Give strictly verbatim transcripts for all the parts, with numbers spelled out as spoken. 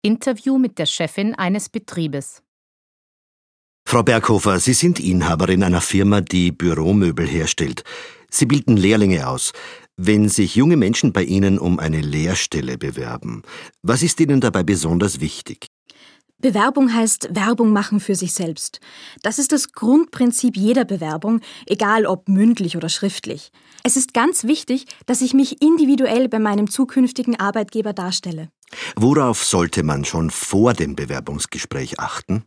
Interview mit der Chefin eines Betriebes. Frau Berghofer, Sie sind Inhaberin einer Firma, die Büromöbel herstellt. Sie bilden Lehrlinge aus. Wenn sich junge Menschen bei Ihnen um eine Lehrstelle bewerben, was ist Ihnen dabei besonders wichtig? Bewerbung heißt Werbung machen für sich selbst. Das ist das Grundprinzip jeder Bewerbung, egal ob mündlich oder schriftlich. Es ist ganz wichtig, dass ich mich individuell bei meinem zukünftigen Arbeitgeber darstelle. Worauf sollte man schon vor dem Bewerbungsgespräch achten?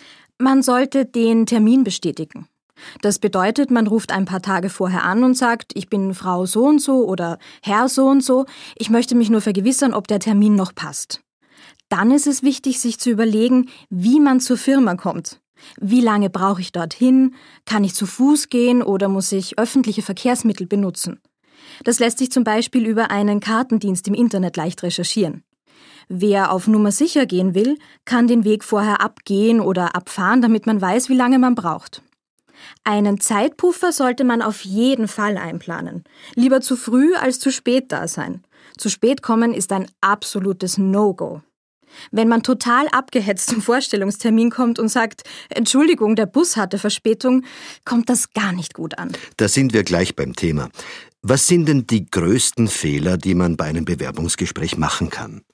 Man sollte den Termin bestätigen. Das bedeutet, man ruft ein paar Tage vorher an und sagt, ich bin Frau so und so oder Herr so und so, ich möchte mich nur vergewissern, ob der Termin noch passt. Dann ist es wichtig, sich zu überlegen, wie man zur Firma kommt. Wie lange brauche ich dorthin? Kann ich zu Fuß gehen oder muss ich öffentliche Verkehrsmittel benutzen? Das lässt sich zum Beispiel über einen Kartendienst im Internet leicht recherchieren. Wer auf Nummer sicher gehen will, kann den Weg vorher abgehen oder abfahren, damit man weiß, wie lange man braucht. Einen Zeitpuffer sollte man auf jeden Fall einplanen. Lieber zu früh als zu spät da sein. Zu spät kommen ist ein absolutes No-Go. Wenn man total abgehetzt zum Vorstellungstermin kommt und sagt, Entschuldigung, der Bus hatte Verspätung, kommt das gar nicht gut an. Da sind wir gleich beim Thema. Was sind denn die größten Fehler, die man bei einem Bewerbungsgespräch machen kann?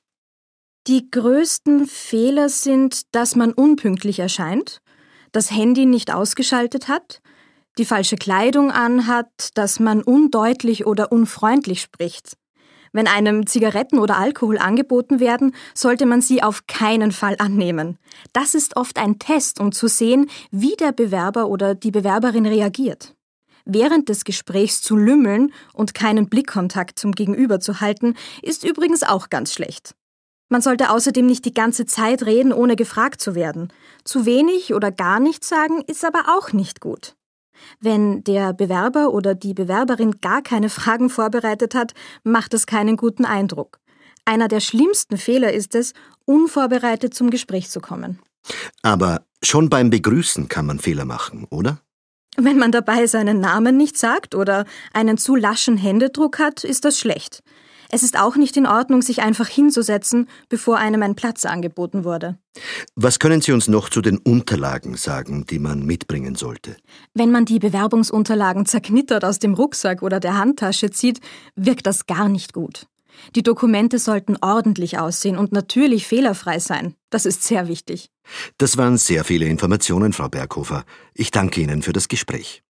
Die größten Fehler sind, dass man unpünktlich erscheint, das Handy nicht ausgeschaltet hat, die falsche Kleidung anhat, dass man undeutlich oder unfreundlich spricht. Wenn einem Zigaretten oder Alkohol angeboten werden, sollte man sie auf keinen Fall annehmen. Das ist oft ein Test, um zu sehen, wie der Bewerber oder die Bewerberin reagiert. Während des Gesprächs zu lümmeln und keinen Blickkontakt zum Gegenüber zu halten, ist übrigens auch ganz schlecht. Man sollte außerdem nicht die ganze Zeit reden, ohne gefragt zu werden. Zu wenig oder gar nichts sagen ist aber auch nicht gut. Wenn der Bewerber oder die Bewerberin gar keine Fragen vorbereitet hat, macht es keinen guten Eindruck. Einer der schlimmsten Fehler ist es, unvorbereitet zum Gespräch zu kommen. Aber schon beim Begrüßen kann man Fehler machen, oder? Wenn man dabei seinen Namen nicht sagt oder einen zu laschen Händedruck hat, ist das schlecht. Es ist auch nicht in Ordnung, sich einfach hinzusetzen, bevor einem ein Platz angeboten wurde. Was können Sie uns noch zu den Unterlagen sagen, die man mitbringen sollte? Wenn man die Bewerbungsunterlagen zerknittert aus dem Rucksack oder der Handtasche zieht, wirkt das gar nicht gut. Die Dokumente sollten ordentlich aussehen und natürlich fehlerfrei sein. Das ist sehr wichtig. Das waren sehr viele Informationen, Frau Berghofer. Ich danke Ihnen für das Gespräch.